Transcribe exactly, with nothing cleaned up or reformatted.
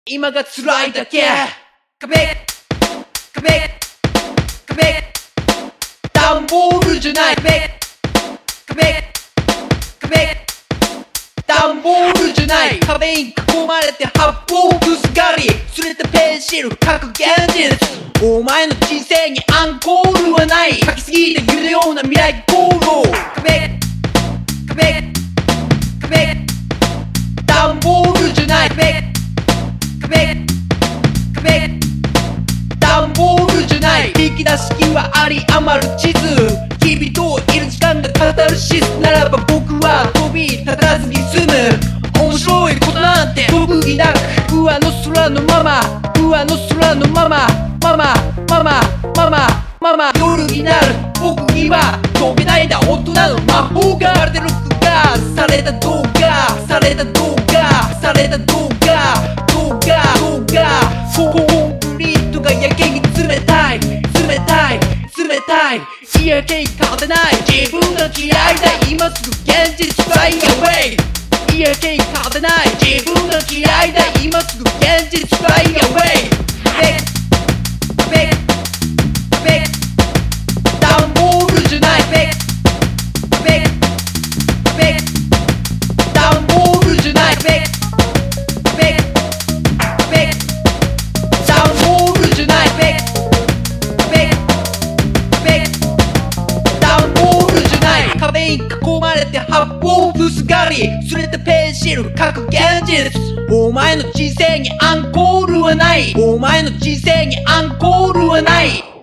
今が辛いだけ壁壁壁ダンボールじゃない壁壁壁ダンボールじゃない壁に囲まれて発泡ぶつかり擦れたペンシル各現実お前の人生にアンコールはない書きすぎて揺れるような未来航路壁壁壁ダンボールじゃない壁壁壁ダンボールじゃない引き出す気はあり余る地図君といる時間がカタルシスならば僕は飛び立たずに済む面白いことなんて特技なく上の空のまま上の空のままママママママママ夜になる僕には飛べないんだ大人の魔法がまるで録画された動画された動画された動画動画動画コンクリートがやけに冷たい冷たい冷たいやけに勝てない自分が嫌いだ今すぐ現実フライアウェイやけに勝てない自分が嫌いだ今すぐ現実フライアウェイ壁壁ダンボールじゃない壁壁壁ダンボールじゃない壁壁壁ダンボールじゃない壁壁壁ダンボールじゃない壁に囲まれて発泡ぶつかり擦れたペンシル各現実お前の人生にアンコールはないお前の人生にアンコールはない